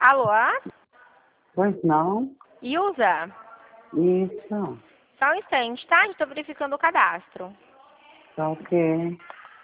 Alô? Pois não? Ilza? Isso. Só um instante, tá? Estou verificando o cadastro. Tá ok.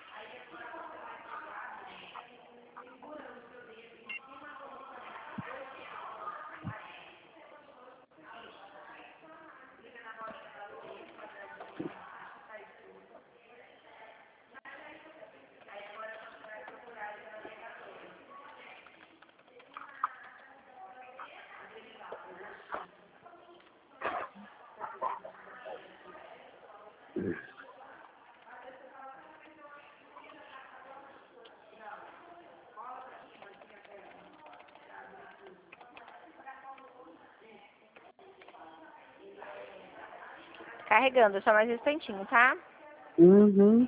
Carregando, só mais um instantinho, tá? Uhum.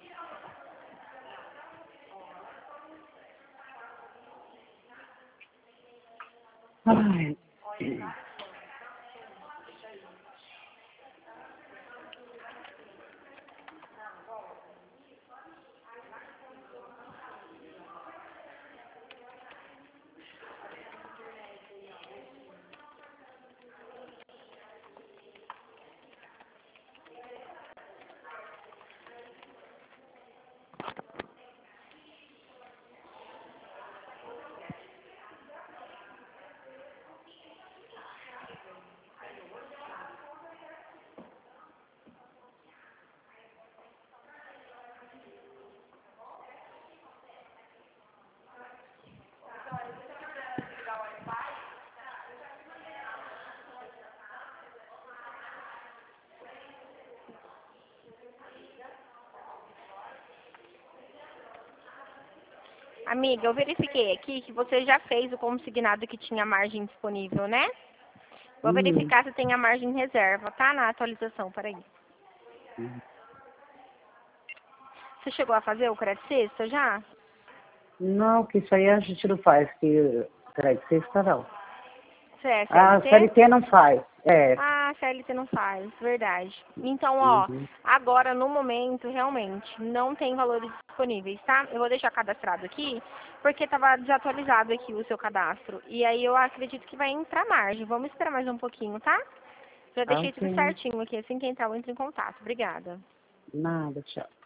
Ai. Amiga, eu verifiquei aqui que você já fez o consignado que tinha margem disponível, né? Vou verificar se tem a margem em reserva, tá? Na atualização, peraí. Você chegou a fazer o crédito sexta já? Não, que isso aí a gente não faz, que crédito sexta não. Você é Ah, CLT? CLT não faz. É. Ah, CLT não faz, verdade. Então, ó, Uhum. agora no momento, realmente, não tem valores disponíveis, tá? Eu vou deixar cadastrado aqui, porque estava desatualizado aqui o seu cadastro. E aí eu acredito que vai entrar margem. Vamos esperar mais um pouquinho, tá? Já Ah, deixei tudo ok. certinho aqui, assim que entrar eu entro em contato. Obrigada. Nada, tchau.